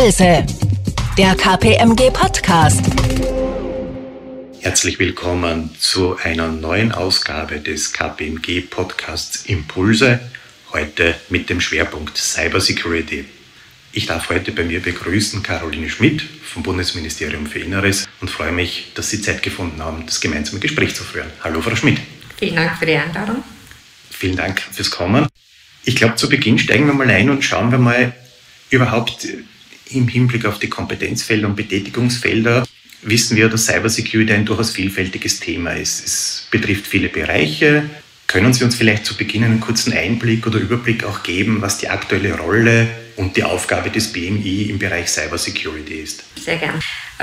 Impulse, der KPMG Podcast. Herzlich willkommen zu einer neuen Ausgabe des KPMG Podcasts Impulse, heute mit dem Schwerpunkt Cybersecurity. Ich darf heute bei mir begrüßen Caroline Schmidt vom Bundesministerium für Inneres und freue mich, dass Sie Zeit gefunden haben, das gemeinsame Gespräch zu führen. Hallo Frau Schmidt. Vielen Dank für die Einladung. Vielen Dank fürs Kommen. Ich glaube, zu Beginn steigen wir mal ein und schauen wir mal überhaupt im Hinblick auf die Kompetenzfelder und Betätigungsfelder. Wissen wir, dass Cybersecurity ein durchaus vielfältiges Thema ist. Es betrifft viele Bereiche. Können Sie uns vielleicht zu Beginn einen kurzen Einblick oder Überblick auch geben, was die aktuelle Rolle und die Aufgabe des BMI im Bereich Cybersecurity ist? Sehr gern.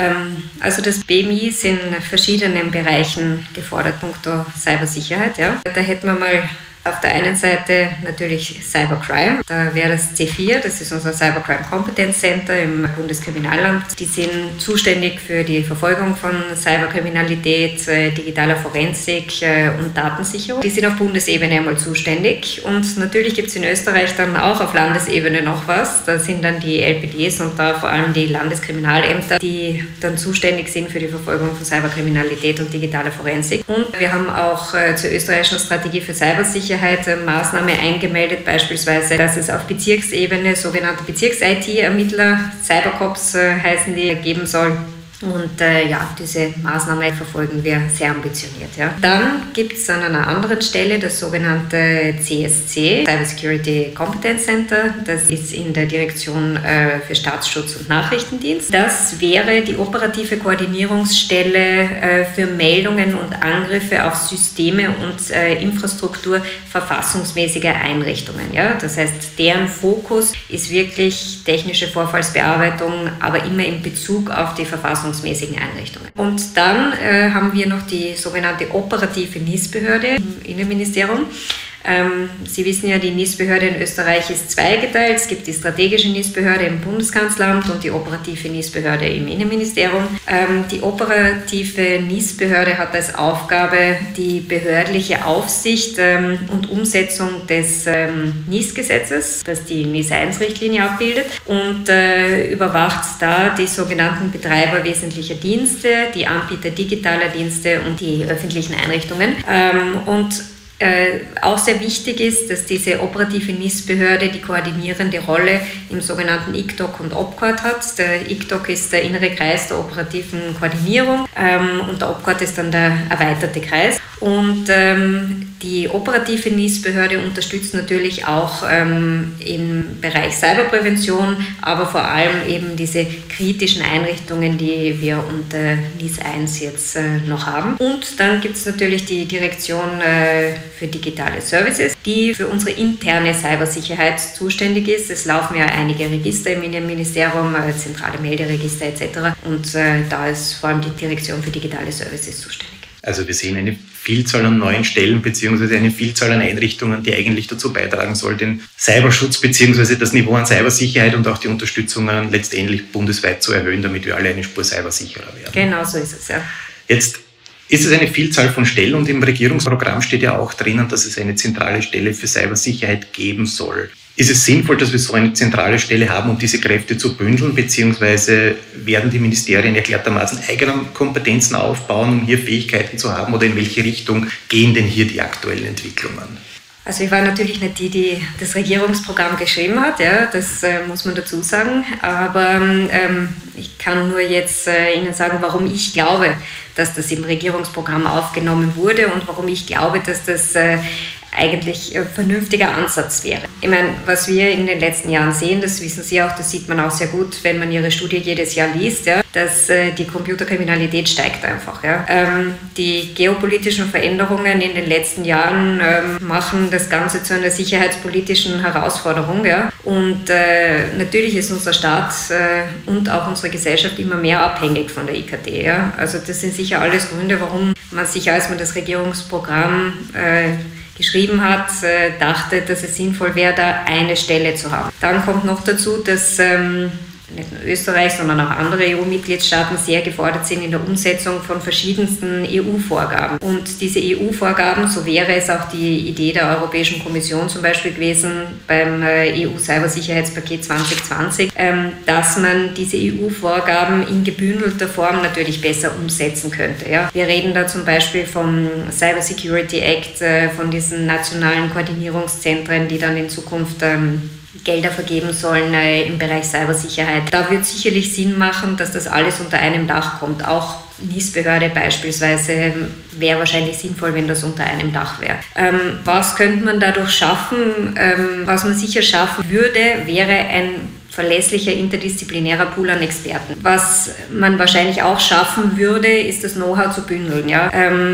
Also das BMI ist in verschiedenen Bereichen gefordert, punkto Cybersicherheit. Ja. Da hätten wir mal auf der einen Seite natürlich Cybercrime. Da wäre das C4, das ist unser Cybercrime Competence Center im Bundeskriminalamt. Die sind zuständig für die Verfolgung von Cyberkriminalität, digitaler Forensik und Datensicherung. Die sind auf Bundesebene einmal zuständig. Und natürlich gibt es in Österreich dann auch auf Landesebene noch was. Da sind dann die LPDs und da vor allem die Landeskriminalämter, die dann zuständig sind für die Verfolgung von Cyberkriminalität und digitaler Forensik. Und wir haben auch zur österreichischen Strategie für Cybersicherheit Maßnahme eingemeldet, beispielsweise, dass es auf Bezirksebene sogenannte Bezirks-IT-Ermittler, Cybercops heißen die, geben soll. Und diese Maßnahme verfolgen wir sehr ambitioniert. Ja. Dann gibt es an einer anderen Stelle das sogenannte CSC, Cyber Security Competence Center. Das ist in der Direktion für Staatsschutz und Nachrichtendienst. Das wäre die operative Koordinierungsstelle für Meldungen und Angriffe auf Systeme und Infrastruktur verfassungsmäßiger Einrichtungen. Ja. Das heißt, deren Fokus ist wirklich technische Vorfallsbearbeitung, aber immer in Bezug auf die verfassungsmäßigen Einrichtungen. Und dann haben wir noch die sogenannte operative NIS-Behörde im Innenministerium. Sie wissen ja, die NIS-Behörde in Österreich ist zweigeteilt. Es gibt die strategische NIS-Behörde im Bundeskanzleramt und die operative NIS-Behörde im Innenministerium. Die operative NIS-Behörde hat als Aufgabe die behördliche Aufsicht und Umsetzung des NIS-Gesetzes, das die NIS-1-Richtlinie abbildet, und überwacht da die sogenannten Betreiber wesentlicher Dienste, die Anbieter digitaler Dienste und die öffentlichen Einrichtungen. Auch sehr wichtig ist, dass diese operative NIS-Behörde die koordinierende Rolle im sogenannten ICTOC und OPCORD hat. Der ICTOC ist der innere Kreis der operativen Koordinierung und der OPCORD ist dann der erweiterte Kreis. Und die operative NIS-Behörde unterstützt natürlich auch im Bereich Cyberprävention, aber vor allem eben diese kritischen Einrichtungen, die wir unter NIS 1 jetzt noch haben. Und dann gibt es natürlich die Direktion für digitale Services, die für unsere interne Cybersicherheit zuständig ist. Es laufen ja einige Register im Innenministerium, zentrale Melderegister etc. Und da ist vor allem die Direktion für digitale Services zuständig. Also wir sehen eine Vielzahl an neuen Stellen bzw. eine Vielzahl an Einrichtungen, die eigentlich dazu beitragen soll, den Cyberschutz bzw. das Niveau an Cybersicherheit und auch die Unterstützungen letztendlich bundesweit zu erhöhen, damit wir alle eine Spur cybersicherer werden. Genau so ist es, ja. Jetzt ist es eine Vielzahl von Stellen und im Regierungsprogramm steht ja auch drinnen, dass es eine zentrale Stelle für Cybersicherheit geben soll. Ist es sinnvoll, dass wir so eine zentrale Stelle haben, um diese Kräfte zu bündeln, beziehungsweise werden die Ministerien erklärtermaßen eigene Kompetenzen aufbauen, um hier Fähigkeiten zu haben, oder in welche Richtung gehen denn hier die aktuellen Entwicklungen? Also ich war natürlich nicht die das Regierungsprogramm geschrieben hat, ja, das muss man dazu sagen, aber ich kann nur jetzt Ihnen sagen, warum ich glaube, dass das im Regierungsprogramm aufgenommen wurde und warum ich glaube, dass das eigentlich ein vernünftiger Ansatz wäre. Ich meine, was wir in den letzten Jahren sehen, das wissen Sie auch, das sieht man auch sehr gut, wenn man Ihre Studie jedes Jahr liest, ja, dass die Computerkriminalität steigt einfach. Ja. Die geopolitischen Veränderungen in den letzten Jahren machen das Ganze zu einer sicherheitspolitischen Herausforderung. Ja. Und natürlich ist unser Staat und auch unsere Gesellschaft immer mehr abhängig von der IKT. Ja. Also das sind sicher alles Gründe, warum man sich, als man das Regierungsprogramm geschrieben hat, dachte, dass es sinnvoll wäre, da eine Stelle zu haben. Dann kommt noch dazu, dass nicht nur Österreich, sondern auch andere EU-Mitgliedstaaten sehr gefordert sind in der Umsetzung von verschiedensten EU-Vorgaben. Und diese EU-Vorgaben, so wäre es auch die Idee der Europäischen Kommission zum Beispiel gewesen beim EU-Cybersicherheitspaket 2020, dass man diese EU-Vorgaben in gebündelter Form natürlich besser umsetzen könnte. Ja. Wir reden da zum Beispiel vom Cyber Security Act, von diesen nationalen Koordinierungszentren, die dann in Zukunft Gelder vergeben sollen im Bereich Cybersicherheit. Da wird sicherlich Sinn machen, dass das alles unter einem Dach kommt. Auch NIS-Behörde beispielsweise wäre wahrscheinlich sinnvoll, wenn das unter einem Dach wäre. Was könnte man dadurch schaffen? Was man sicher schaffen würde, wäre ein verlässlicher interdisziplinärer Pool an Experten. Was man wahrscheinlich auch schaffen würde, ist das Know-how zu bündeln. Ja?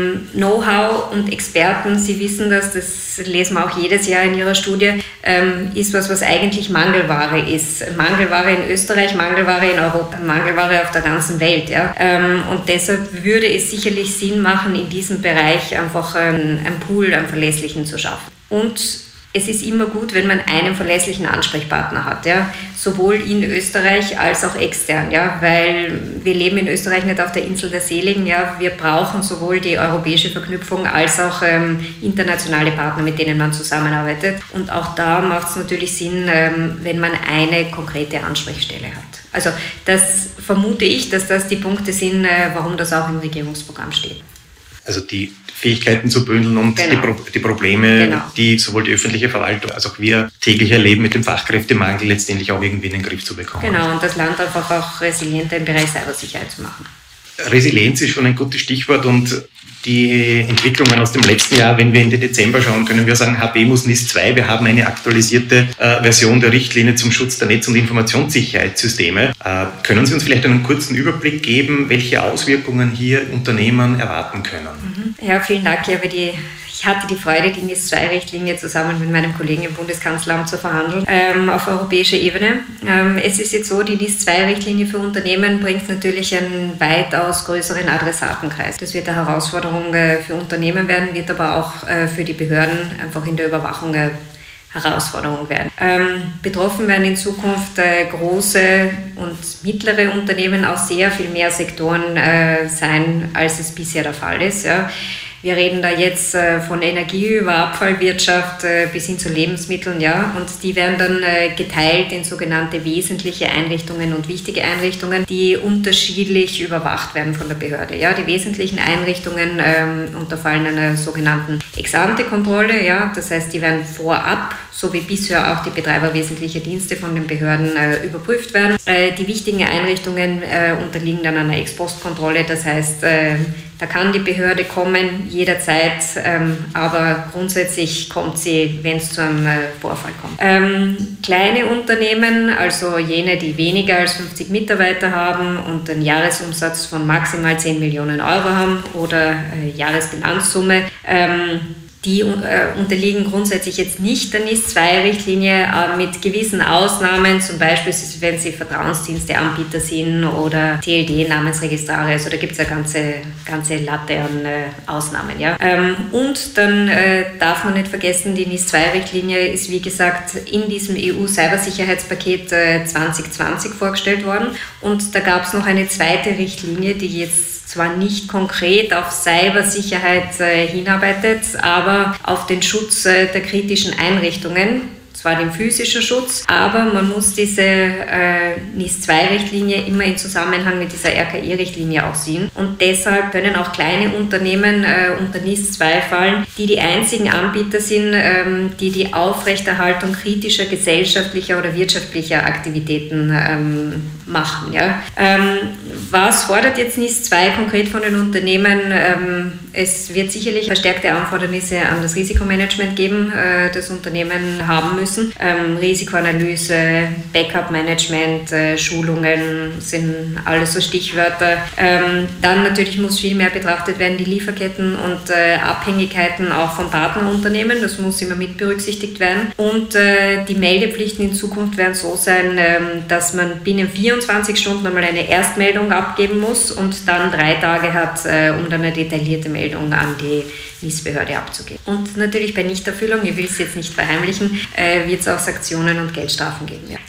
Know-how und Experten, Sie wissen das lesen wir auch jedes Jahr in Ihrer Studie, ist was eigentlich Mangelware ist. Mangelware in Österreich, Mangelware in Europa, Mangelware auf der ganzen Welt. Ja? Und deshalb würde es sicherlich Sinn machen, in diesem Bereich einfach einen Pool, einen verlässlichen zu schaffen. Und es ist immer gut, wenn man einen verlässlichen Ansprechpartner hat, ja? Sowohl in Österreich als auch extern, ja? Weil wir leben in Österreich nicht auf der Insel der Seligen. Ja? Wir brauchen sowohl die europäische Verknüpfung als auch internationale Partner, mit denen man zusammenarbeitet. Und auch da macht es natürlich Sinn, wenn man eine konkrete Ansprechstelle hat. Also das vermute ich, dass das die Punkte sind, warum das auch im Regierungsprogramm steht. Also die Fähigkeiten zu bündeln und genau. die Probleme, genau. die sowohl die öffentliche Verwaltung als auch wir täglich erleben mit dem Fachkräftemangel, letztendlich auch irgendwie in den Griff zu bekommen. Genau, und das Land einfach auch resilienter im Bereich Cybersicherheit zu machen. Resilienz ist schon ein gutes Stichwort und die Entwicklungen aus dem letzten Jahr, wenn wir in den Dezember schauen, können wir sagen, HB-Mus NIS 2, wir haben eine aktualisierte Version der Richtlinie zum Schutz der Netz- und Informationssicherheitssysteme. Können Sie uns vielleicht einen kurzen Überblick geben, welche Auswirkungen hier Unternehmen erwarten können? Ja, vielen Dank. Ich hatte die Freude, die NIS 2-Richtlinie zusammen mit meinem Kollegen im Bundeskanzleramt zu verhandeln auf europäischer Ebene. Es ist jetzt so, die NIS 2-Richtlinie für Unternehmen bringt natürlich einen weitaus größeren Adressatenkreis. Das wird eine Herausforderung für Unternehmen werden, wird aber auch für die Behörden einfach in der Überwachung Herausforderung werden. Betroffen werden in Zukunft große und mittlere Unternehmen aus sehr viel mehr Sektoren sein, als es bisher der Fall ist. Ja. Wir reden da jetzt von Energie über Abfallwirtschaft bis hin zu Lebensmitteln, ja, und die werden dann geteilt in sogenannte wesentliche Einrichtungen und wichtige Einrichtungen, die unterschiedlich überwacht werden von der Behörde. Ja. Die wesentlichen Einrichtungen unterfallen einer sogenannten Ex-ante-Kontrolle, ja, das heißt, die werden vorab, so wie bisher auch die Betreiber wesentlicher Dienste von den Behörden überprüft werden. Die wichtigen Einrichtungen unterliegen dann einer Ex-post-Kontrolle, das heißt, da kann die Behörde kommen, jederzeit, aber grundsätzlich kommt sie, wenn es zu einem Vorfall kommt. Kleine Unternehmen, also jene, die weniger als 50 Mitarbeiter haben und einen Jahresumsatz von maximal 10 Millionen Euro haben oder Jahresbilanzsumme, die unterliegen grundsätzlich jetzt nicht der NIS-2-Richtlinie, mit gewissen Ausnahmen, zum Beispiel wenn sie Vertrauensdiensteanbieter sind oder TLD-Namensregistrare, also da gibt es eine ganze Latte an Ausnahmen. Ja. Und dann darf man nicht vergessen, die NIS-2-Richtlinie ist wie gesagt in diesem EU-Cybersicherheitspaket 2020 vorgestellt worden und da gab es noch eine zweite Richtlinie, die jetzt zwar nicht konkret auf Cybersicherheit hinarbeitet, aber auf den Schutz der kritischen Einrichtungen, zwar den physischen Schutz, aber man muss diese NIS-2-Richtlinie immer in Zusammenhang mit dieser RKI-Richtlinie auch sehen. Und deshalb können auch kleine Unternehmen unter NIS-2 fallen, die einzigen Anbieter sind, die die Aufrechterhaltung kritischer gesellschaftlicher oder wirtschaftlicher Aktivitäten machen. Ja. Was fordert jetzt NIS-2 konkret von den Unternehmen? Es wird sicherlich verstärkte Anfordernisse an das Risikomanagement geben, das Unternehmen haben müssen. Risikoanalyse, Backup-Management, Schulungen sind alles so Stichwörter. Dann natürlich muss viel mehr betrachtet werden, die Lieferketten und Abhängigkeiten auch von Partnerunternehmen. Das muss immer mit berücksichtigt werden. Und die Meldepflichten in Zukunft werden so sein, dass man binnen 24 Stunden einmal eine Erstmeldung abgeben muss und dann 3 Tage hat, um dann eine detaillierte Meldung an die NIS-Behörde abzugeben. Und natürlich bei Nichterfüllung, ich will es jetzt nicht verheimlichen, wird es auch Sanktionen und Geldstrafen geben. Ja.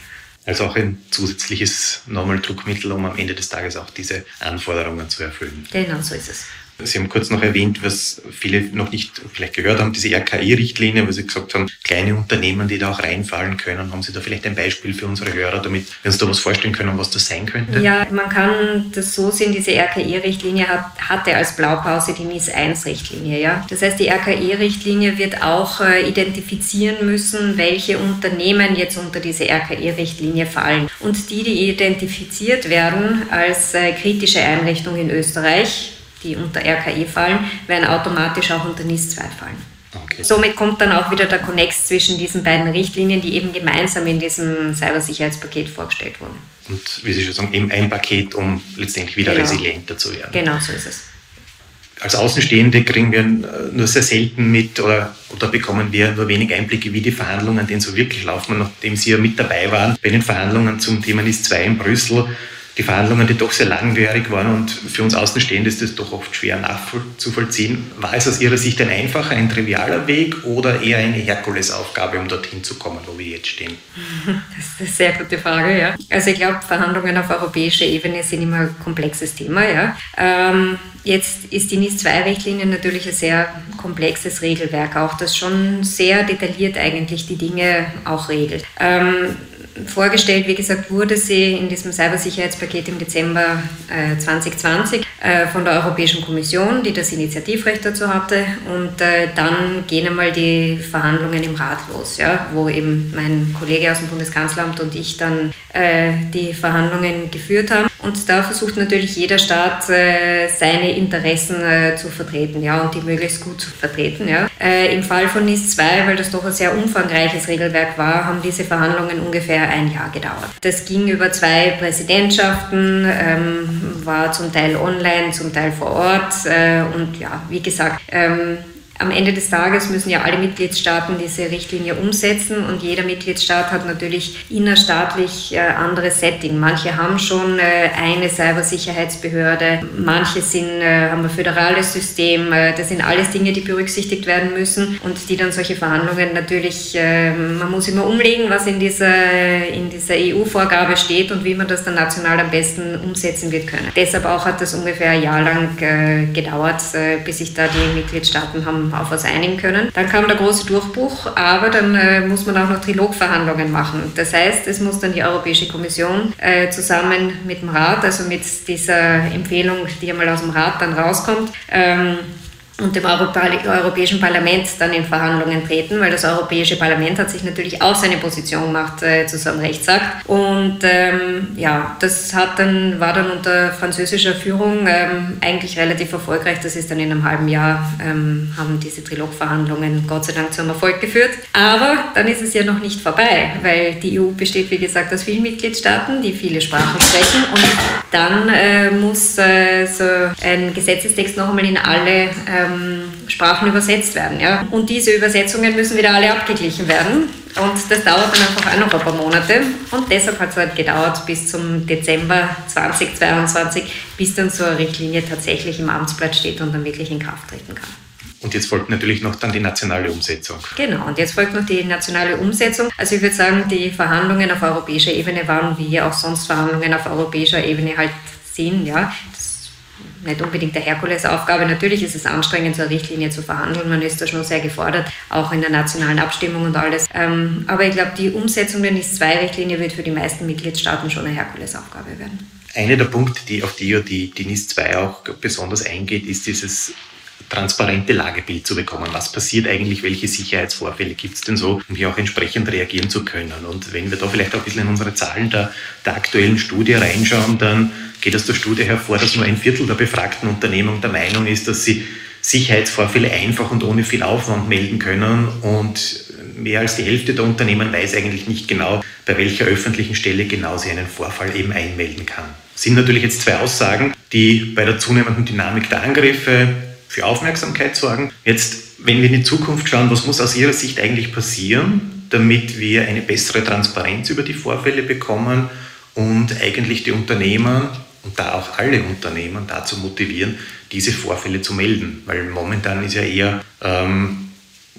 Also auch ein zusätzliches nochmal Druckmittel, um am Ende des Tages auch diese Anforderungen zu erfüllen. Genau, so ist es. Sie haben kurz noch erwähnt, was viele noch nicht vielleicht gehört haben, diese RKI-Richtlinie, wo Sie gesagt haben, kleine Unternehmen, die da auch reinfallen können. Haben Sie da vielleicht ein Beispiel für unsere Hörer, damit wir uns da was vorstellen können, was das sein könnte? Ja, man kann das so sehen, diese RKI-Richtlinie hatte als Blaupause die NIS-1-Richtlinie. Ja? Das heißt, die RKI-Richtlinie wird auch identifizieren müssen, welche Unternehmen jetzt unter diese RKI-Richtlinie fallen. Und die identifiziert werden als kritische Einrichtung in Österreich, die unter RKI fallen, werden automatisch auch unter NIS 2 fallen. Okay. Somit kommt dann auch wieder der Konnex zwischen diesen beiden Richtlinien, die eben gemeinsam in diesem Cybersicherheitspaket vorgestellt wurden. Und wie Sie schon sagen, eben ein Paket, um letztendlich wieder resilienter zu werden. Genau, so ist es. Als Außenstehende kriegen wir nur sehr selten mit oder bekommen wir nur wenig Einblicke, wie die Verhandlungen denn so wirklich laufen. Und nachdem Sie ja mit dabei waren bei den Verhandlungen zum Thema NIS 2 in Brüssel, die Verhandlungen, die doch sehr langwierig waren und für uns Außenstehende ist das doch oft schwer nachzuvollziehen. War es aus Ihrer Sicht ein einfacher, ein trivialer Weg oder eher eine Herkulesaufgabe, um dorthin zu kommen, wo wir jetzt stehen? Das ist eine sehr gute Frage, ja. Also ich glaube, Verhandlungen auf europäischer Ebene sind immer ein komplexes Thema, ja. Jetzt ist die NIS-2-Richtlinie natürlich ein sehr komplexes Regelwerk, auch das schon sehr detailliert eigentlich die Dinge auch regelt. Vorgestellt, wie gesagt, wurde sie in diesem Cybersicherheitspaket im Dezember 2020 von der Europäischen Kommission, die das Initiativrecht dazu hatte. Und dann gehen einmal die Verhandlungen im Rat los, ja, wo eben mein Kollege aus dem Bundeskanzleramt und ich dann die Verhandlungen geführt haben. Und da versucht natürlich jeder Staat, seine Interessen zu vertreten, ja, und die möglichst gut zu vertreten. Ja. Im Fall von NIS 2, weil das doch ein sehr umfangreiches Regelwerk war, haben diese Verhandlungen ungefähr ein Jahr gedauert. Das ging über 2 Präsidentschaften, war zum Teil online, zum Teil vor Ort und ja, wie gesagt, am Ende des Tages müssen ja alle Mitgliedstaaten diese Richtlinie umsetzen und jeder Mitgliedstaat hat natürlich innerstaatlich anderes Setting. Manche haben schon eine Cybersicherheitsbehörde, manche haben ein föderales System. Das sind alles Dinge, die berücksichtigt werden müssen und die dann solche Verhandlungen natürlich, man muss immer umlegen, was in dieser EU-Vorgabe steht und wie man das dann national am besten umsetzen wird können. Deshalb auch hat das ungefähr ein Jahr lang gedauert, bis sich da die Mitgliedstaaten haben auf was einigen können. Dann kam der große Durchbruch, aber dann muss man auch noch Trilogverhandlungen machen. Das heißt, es muss dann die Europäische Kommission zusammen mit dem Rat, also mit dieser Empfehlung, die einmal aus dem Rat dann rauskommt, und dem Europäischen Parlament dann in Verhandlungen treten, weil das Europäische Parlament hat sich natürlich auch seine Position gemacht zu so einem Rechtsakt. Und ja, das war dann unter französischer Führung eigentlich relativ erfolgreich. Das ist dann in einem halben Jahr, haben diese Trilogverhandlungen Gott sei Dank zum Erfolg geführt. Aber dann ist es ja noch nicht vorbei, weil die EU besteht, wie gesagt, aus vielen Mitgliedstaaten, die viele Sprachen sprechen. Und dann muss so ein Gesetzestext noch einmal in alle Sprachen übersetzt werden. Ja? Und diese Übersetzungen müssen wieder alle abgeglichen werden. Und das dauert dann einfach auch noch ein paar Monate. Und deshalb hat es halt gedauert bis zum Dezember 2022, bis dann so eine Richtlinie tatsächlich im Amtsblatt steht und dann wirklich in Kraft treten kann. Und jetzt folgt natürlich noch dann die nationale Umsetzung. Genau, und jetzt folgt noch die nationale Umsetzung. Also ich würde sagen, die Verhandlungen auf europäischer Ebene waren, wie auch sonst Verhandlungen auf europäischer Ebene halt sind. Ja? Nicht unbedingt eine Herkulesaufgabe. Natürlich ist es anstrengend, so eine Richtlinie zu verhandeln. Man ist da schon sehr gefordert, auch in der nationalen Abstimmung und alles. Aber ich glaube, die Umsetzung der NIS-2-Richtlinie wird für die meisten Mitgliedstaaten schon eine Herkulesaufgabe werden. Einer der Punkte, auf die NIS-2 auch besonders eingeht, ist dieses transparente Lagebild zu bekommen. Was passiert eigentlich? Welche Sicherheitsvorfälle gibt es denn so, um hier auch entsprechend reagieren zu können? Und wenn wir da vielleicht auch ein bisschen in unsere Zahlen der aktuellen Studie reinschauen, dann geht aus der Studie hervor, dass nur 1/4 der befragten Unternehmen der Meinung ist, dass sie Sicherheitsvorfälle einfach und ohne viel Aufwand melden können. Und mehr als die Hälfte der Unternehmen weiß eigentlich nicht genau, bei welcher öffentlichen Stelle genau sie einen Vorfall eben einmelden kann. Das sind natürlich jetzt 2 Aussagen, die bei der zunehmenden Dynamik der Angriffe für Aufmerksamkeit sorgen. Jetzt, wenn wir in die Zukunft schauen, was muss aus Ihrer Sicht eigentlich passieren, damit wir eine bessere Transparenz über die Vorfälle bekommen und eigentlich die Unternehmen und da auch alle Unternehmen dazu motivieren, diese Vorfälle zu melden? Weil momentan ist ja eher, oder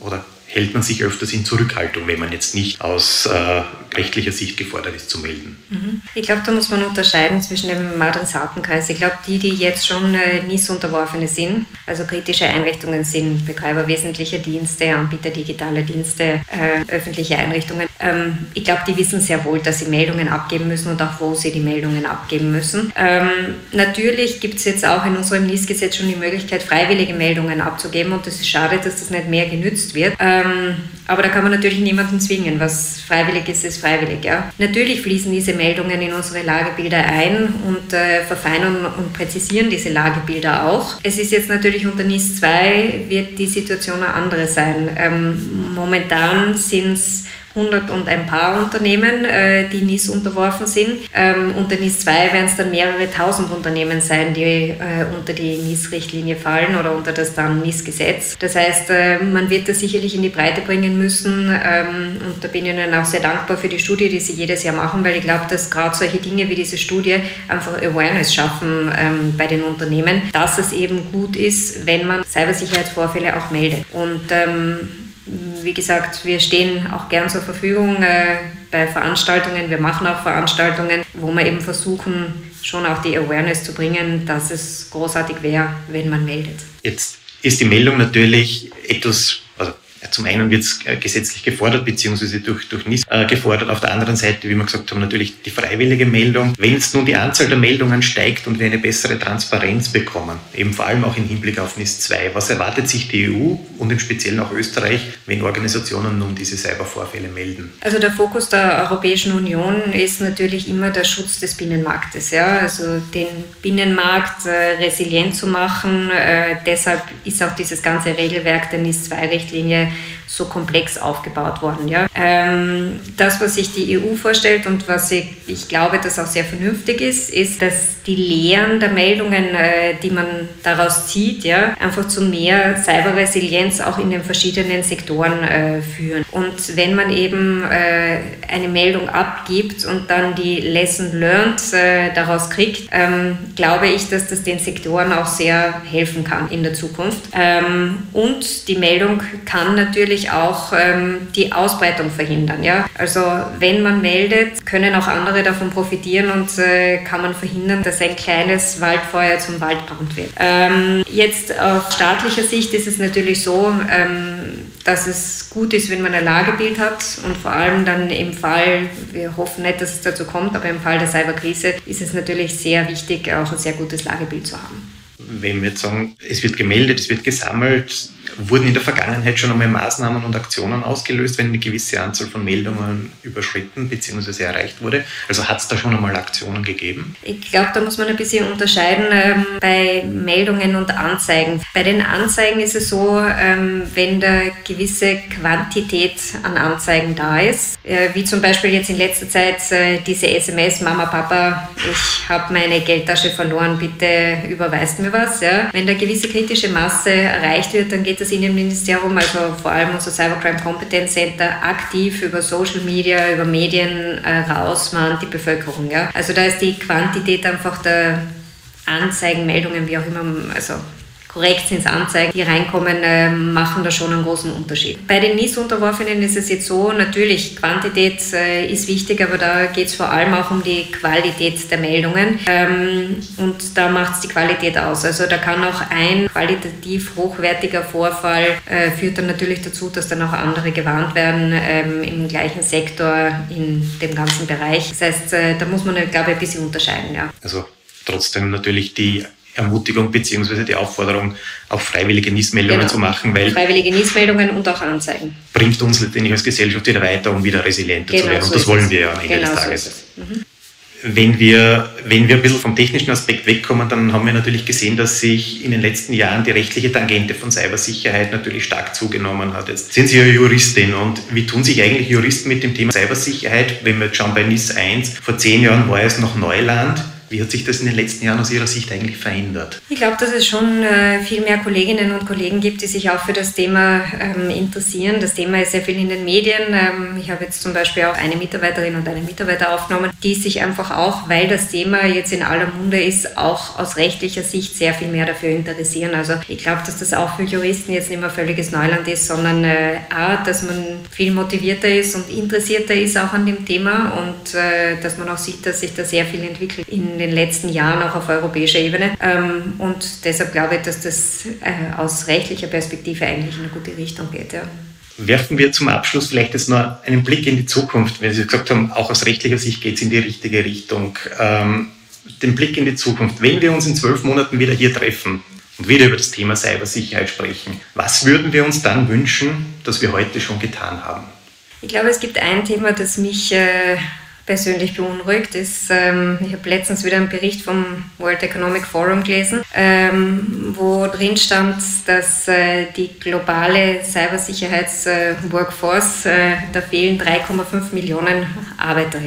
hält man sich öfters in Zurückhaltung, wenn man jetzt nicht aus rechtlicher Sicht gefordert ist zu melden. Ich glaube, da muss man unterscheiden zwischen dem Adressatenkreis. Ich glaube, die jetzt schon NIS-Unterworfene sind, also kritische Einrichtungen sind, Betreiber wesentlicher Dienste, Anbieter digitaler Dienste, öffentliche Einrichtungen. Ich glaube, die wissen sehr wohl, dass sie Meldungen abgeben müssen und auch wo sie die Meldungen abgeben müssen. Natürlich gibt es jetzt auch in unserem NIS-Gesetz schon die Möglichkeit, freiwillige Meldungen abzugeben und es ist schade, dass das nicht mehr genützt wird. Aber da kann man natürlich niemanden zwingen. Was freiwillig ist, ist freiwillig. Ja. Natürlich fließen diese Meldungen in unsere Lagebilder ein und verfeinern und präzisieren diese Lagebilder auch. Es ist jetzt natürlich unter NIS 2 wird die Situation eine andere sein. Momentan sind es 100 und ein paar Unternehmen, die NIS unterworfen sind. Unter NIS 2 werden es dann mehrere tausend Unternehmen sein, die unter die NIS-Richtlinie fallen oder unter das dann NIS-Gesetz. Das heißt, man wird das sicherlich in die Breite bringen müssen und da bin ich Ihnen auch sehr dankbar für die Studie, die Sie jedes Jahr machen, weil ich glaube, dass gerade solche Dinge wie diese Studie einfach Awareness schaffen bei den Unternehmen, dass es eben gut ist, wenn man Cybersicherheitsvorfälle auch meldet. Und wie gesagt, wir stehen auch gern zur Verfügung bei Veranstaltungen. Wir machen auch Veranstaltungen, wo wir eben versuchen, schon auch die Awareness zu bringen, dass es großartig wäre, wenn man meldet. Jetzt ist die Meldung natürlich etwas, also zum einen wird es gesetzlich gefordert, beziehungsweise durch NIS gefordert. Auf der anderen Seite, wie wir gesagt haben, natürlich die freiwillige Meldung. Wenn jetzt nun die Anzahl der Meldungen steigt und wir eine bessere Transparenz bekommen, eben vor allem auch im Hinblick auf NIS 2, was erwartet sich die EU und im Speziellen auch Österreich, wenn Organisationen nun diese Cybervorfälle melden? Also der Fokus der Europäischen Union ist natürlich immer der Schutz des Binnenmarktes. Ja? Also den Binnenmarkt resilient zu machen. Deshalb ist auch dieses ganze Regelwerk der NIS 2-Richtlinie so komplex aufgebaut worden. Ja. Das, was sich die EU vorstellt und was ich glaube, dass auch sehr vernünftig ist, dass die Lehren der Meldungen, die man daraus zieht, ja, einfach zu mehr Cyberresilienz auch in den verschiedenen Sektoren führen. Und wenn man eben eine Meldung abgibt und dann die Lesson learned daraus kriegt, glaube ich, dass das den Sektoren auch sehr helfen kann in der Zukunft. Und die Meldung kann natürlich auch die Ausbreitung verhindern. Ja? Also wenn man meldet, können auch andere davon profitieren und kann man verhindern, dass ein kleines Waldfeuer zum Waldbrand wird. Jetzt aus staatlicher Sicht ist es natürlich so, dass es gut ist, wenn man ein Lagebild hat und vor allem dann im Fall, wir hoffen nicht, dass es dazu kommt, aber im Fall der Cyberkrise ist es natürlich sehr wichtig, auch ein sehr gutes Lagebild zu haben. Wenn wir jetzt sagen, es wird gemeldet, es wird gesammelt, wurden in der Vergangenheit schon einmal Maßnahmen und Aktionen ausgelöst, wenn eine gewisse Anzahl von Meldungen überschritten bzw. erreicht wurde? Also hat es da schon einmal Aktionen gegeben? Ich glaube, da muss man ein bisschen unterscheiden bei Meldungen und Anzeigen. Bei den Anzeigen ist es so, wenn da gewisse Quantität an Anzeigen da ist, wie zum Beispiel jetzt in letzter Zeit diese SMS, Mama, Papa, ich habe meine Geldtasche verloren, bitte überweist mir was. Ja? Wenn da gewisse kritische Masse erreicht wird, dann geht das Innenministerium, also vor allem unser Cybercrime Competence Center, aktiv über Social Media, über Medien rausmahnt die Bevölkerung. Ja? Also da ist die Quantität einfach der Anzeigen, Meldungen, wie auch immer, also korrekt sind es Anzeigen, die reinkommen, machen da schon einen großen Unterschied. Bei den NIS-Unterworfenen ist es jetzt so, natürlich, Quantität ist wichtig, aber da geht es vor allem auch um die Qualität der Meldungen und da macht es die Qualität aus. Also da kann auch ein qualitativ hochwertiger Vorfall führt dann natürlich dazu, dass dann auch andere gewarnt werden im gleichen Sektor, in dem ganzen Bereich. Das heißt, da muss man, glaube ich, ein bisschen unterscheiden. Ja. Also trotzdem natürlich die Ermutigung bzw. die Aufforderung, auch freiwillige NIS-Meldungen zu machen, weil freiwillige NIS-Meldungen und auch Anzeigen. Bringt uns letztendlich als Gesellschaft wieder weiter, um wieder resilienter zu werden. Und das wollen wir ja am Ende des Tages. Wenn wir ein bisschen vom technischen Aspekt wegkommen, dann haben wir natürlich gesehen, dass sich in den letzten Jahren die rechtliche Tangente von Cybersicherheit natürlich stark zugenommen hat. Jetzt sind Sie ja Juristin und wie tun sich eigentlich Juristen mit dem Thema Cybersicherheit? Wenn wir jetzt schauen bei NIS 1, vor 10 Jahren war es noch Neuland. Wie hat sich das in den letzten Jahren aus Ihrer Sicht eigentlich verändert? Ich glaube, dass es schon viel mehr Kolleginnen und Kollegen gibt, die sich auch für das Thema interessieren. Das Thema ist sehr viel in den Medien. Ich habe jetzt zum Beispiel auch eine Mitarbeiterin und einen Mitarbeiter aufgenommen, die sich einfach auch, weil das Thema jetzt in aller Munde ist, auch aus rechtlicher Sicht sehr viel mehr dafür interessieren. Also ich glaube, dass das auch für Juristen jetzt nicht mehr völliges Neuland ist, sondern dass man viel motivierter ist und interessierter ist auch an dem Thema und dass man auch sieht, dass sich da sehr viel entwickelt in den letzten Jahren auch auf europäischer Ebene. Und deshalb glaube ich, dass das aus rechtlicher Perspektive eigentlich in eine gute Richtung geht. Ja. Werfen wir zum Abschluss vielleicht jetzt noch einen Blick in die Zukunft. Wenn Sie gesagt haben, auch aus rechtlicher Sicht geht es in die richtige Richtung. Den Blick in die Zukunft. Wenn wir uns in 12 Monaten wieder hier treffen und wieder über das Thema Cybersicherheit sprechen, was würden wir uns dann wünschen, dass wir heute schon getan haben? Ich glaube, es gibt ein Thema, das mich persönlich beunruhigt. Ich habe letztens wieder einen Bericht vom World Economic Forum gelesen, wo drin stand, dass die globale Cybersicherheits-Workforce, da fehlen 3,5 Millionen Arbeiter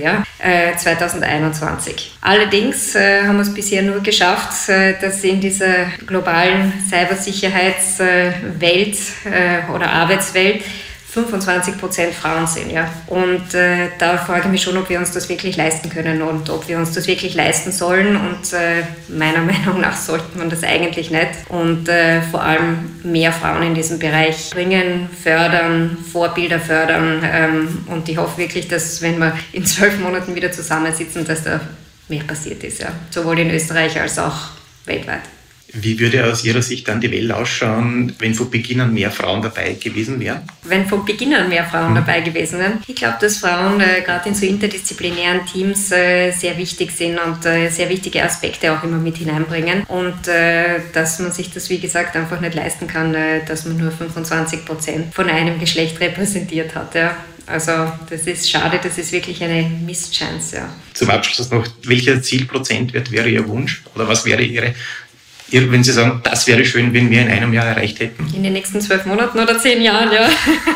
2021. Allerdings haben wir es bisher nur geschafft, dass in dieser globalen Cybersicherheitswelt oder Arbeitswelt 25% Frauen sind, ja. Und da frage ich mich schon, ob wir uns das wirklich leisten können und ob wir uns das wirklich leisten sollen. Und meiner Meinung nach sollte man das eigentlich nicht. Und vor allem mehr Frauen in diesem Bereich bringen, fördern, Vorbilder fördern. Und ich hoffe wirklich, dass wenn wir in 12 Monaten wieder zusammensitzen, dass da mehr passiert ist, ja. Sowohl in Österreich als auch weltweit. Wie würde aus Ihrer Sicht dann die Welt ausschauen, wenn von Beginn an mehr Frauen dabei gewesen wären? Wenn von Beginn an mehr Frauen dabei gewesen wären? Ich glaube, dass Frauen gerade in so interdisziplinären Teams sehr wichtig sind und sehr wichtige Aspekte auch immer mit hineinbringen. Und dass man sich das, wie gesagt, einfach nicht leisten kann, dass man nur 25% von einem Geschlecht repräsentiert hat. Ja. Also das ist schade, das ist wirklich eine Mistchance. Ja. Zum Abschluss noch, welcher Zielprozentwert wäre Ihr Wunsch? Oder was wäre wenn Sie sagen, das wäre schön, wenn wir in einem Jahr erreicht hätten? In den nächsten 12 Monaten oder 10 Jahren, ja.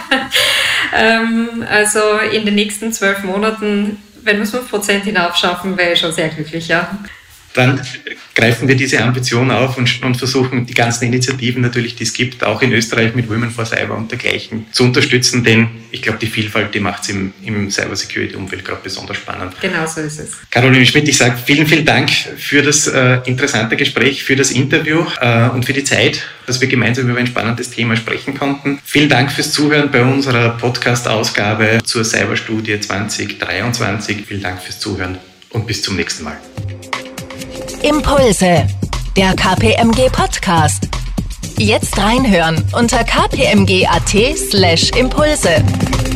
Also in den nächsten 12 Monaten, wenn wir es 5% hinaufschaffen, wäre ich schon sehr glücklich, ja. Dann greifen wir diese Ambition auf und versuchen, die ganzen Initiativen natürlich, die es gibt, auch in Österreich mit Women for Cyber und dergleichen zu unterstützen, denn ich glaube, die Vielfalt, die macht es im Cybersecurity-Umfeld gerade besonders spannend. Genau so ist es. Caroline Schmidt, ich sage vielen, vielen Dank für das interessante Gespräch, für das Interview und für die Zeit, dass wir gemeinsam über ein spannendes Thema sprechen konnten. Vielen Dank fürs Zuhören bei unserer Podcast-Ausgabe zur Cyberstudie 2023. Vielen Dank fürs Zuhören und bis zum nächsten Mal. Impulse, der KPMG-Podcast. Jetzt reinhören unter kpmg.at/Impulse.